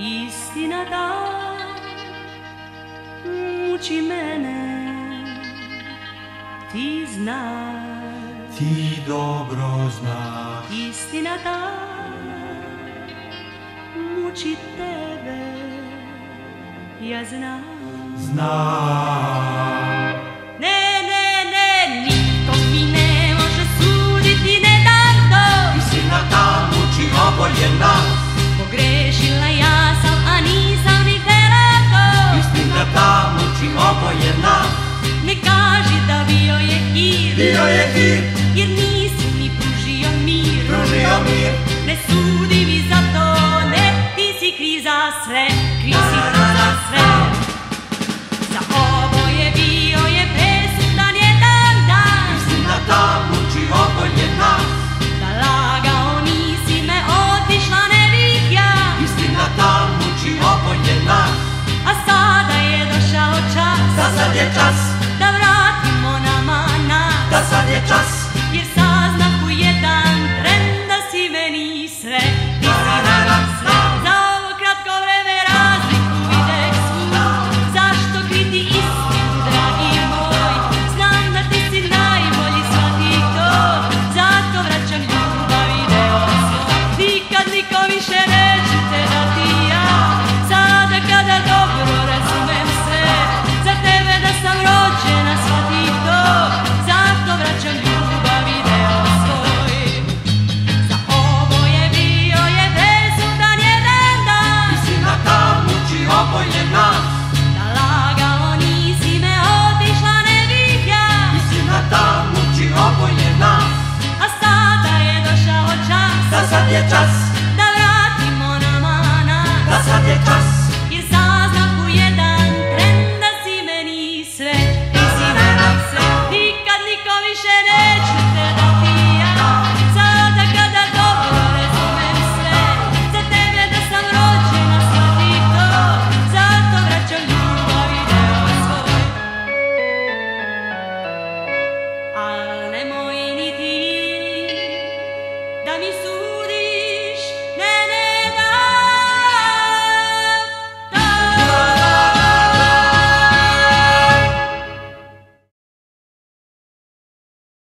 Istina ta muči mene, ti znaš. Ti dobro znaš. Istina ta muči tebe, ja znam. Znam. Ne, niko mi ne može suditi, ne dam to. Istina ta muči oboje nas. Pogrešila ja sam, a nisam ni htela to. Istina ta muči oboje nas. Ne kaži da bio je hir, Bio je hir, jer nisi mi pružio mir. pružio mir. Ne sudi mi za to, ne, ti si kriv za sve, kriv si za sve. Za oboje bio je presudan jedan dan. Istina ta muči oboje nas. Da lagao nisi me, otišla ne bih ja. Istina ta muči oboje nas. A sada je došao čas, Da sad je čas, da vratimo nama nas. da sad je čas. Jer saznaku jedan tren da si meni sve, ti si meni sve. Za ovo kratko vreme razliku videh svu. Zašto kriti istinu, dragi moj? Znam da ti si najbolji, shvati to. Zato vraćam ljubav i deo svoj. Nikad niko više neću te dati ja. Sada kada dobro razumem sve, za tebe da sam rođena, shvati to. Zato vraćam ljubav i deo svoj. Za oboje bio je presudan jedan dan. Istina ta muči oboje nas. Da lagao nisi me, otišla ne bih ja. Istina ta muči oboje nas. A sada je došao čas, Da sad je čas, da vratimo nama nas. da sad je čas. Jer sad